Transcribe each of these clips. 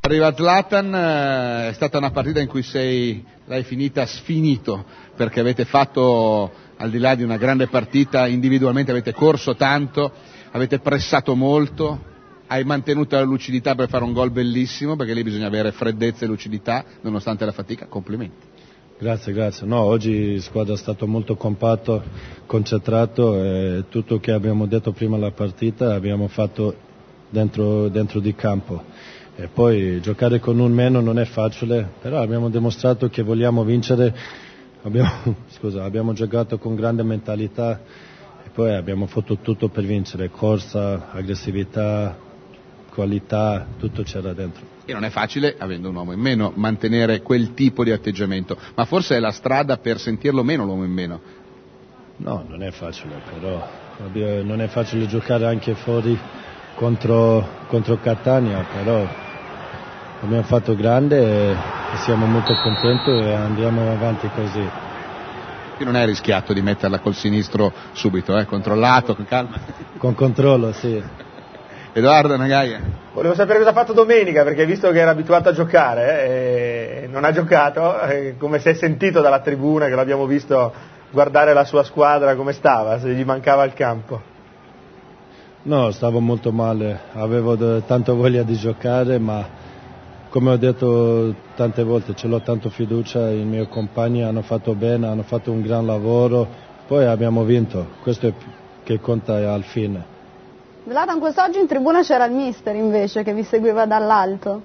Arriva Zlatan, è stata una partita in cui l'hai finita sfinito, perché avete fatto, al di là di una grande partita, individualmente avete corso tanto, avete pressato molto, hai mantenuto la lucidità per fare un gol bellissimo, perché lì bisogna avere freddezza e lucidità, nonostante la fatica. Complimenti. Grazie. No, oggi la squadra è stato molto compatto, concentrato e tutto che abbiamo detto prima della partita abbiamo fatto dentro di campo. E poi giocare con un meno non è facile, però abbiamo dimostrato che vogliamo vincere, abbiamo giocato con grande mentalità e poi abbiamo fatto tutto per vincere, corsa, aggressività, qualità, tutto c'era dentro. E non è facile, avendo un uomo in meno, mantenere quel tipo di atteggiamento, ma forse è la strada per sentirlo meno l'uomo in meno. No, non è facile, però non è facile giocare anche fuori contro Catania, però abbiamo fatto grande e siamo molto contenti e andiamo avanti così. Qui non è rischiato di metterla col sinistro subito, controllato, con calma. Con controllo, sì. Edoardo Nagaia. Volevo sapere cosa ha fatto domenica, perché visto che era abituato a giocare e non ha giocato, come si è sentito dalla tribuna, che l'abbiamo visto guardare la sua squadra come stava, se gli mancava il campo. No, stavo molto male, avevo tanta voglia di giocare, ma come ho detto tante volte, ce l'ho tanto fiducia, i miei compagni hanno fatto bene, hanno fatto un gran lavoro, poi abbiamo vinto, questo è che conta al fine. Zlatan, quest'oggi in tribuna c'era il mister invece che vi seguiva dall'alto.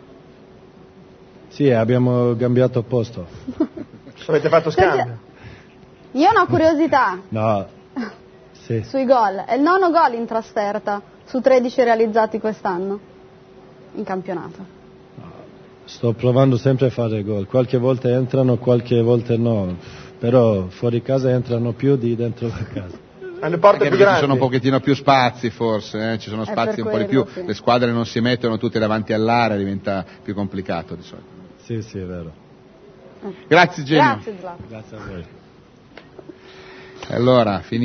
Sì, abbiamo cambiato posto. Avete fatto scambio? Io ho una curiosità. No. Sì. Sui gol. È il 9° gol in trasferta su 13 realizzati quest'anno in campionato. Sto provando sempre a fare gol. Qualche volta entrano, qualche volta no. Però fuori casa entrano più di dentro la casa. Alle porte più grandi. Ci sono un pochettino più spazi forse, ci sono spazi un po' di più, sì. Le squadre non si mettono tutte davanti all'area, diventa più complicato di solito. Sì, è vero. Grazie Genio. Grazie Zlatan. Grazie a voi. Allora,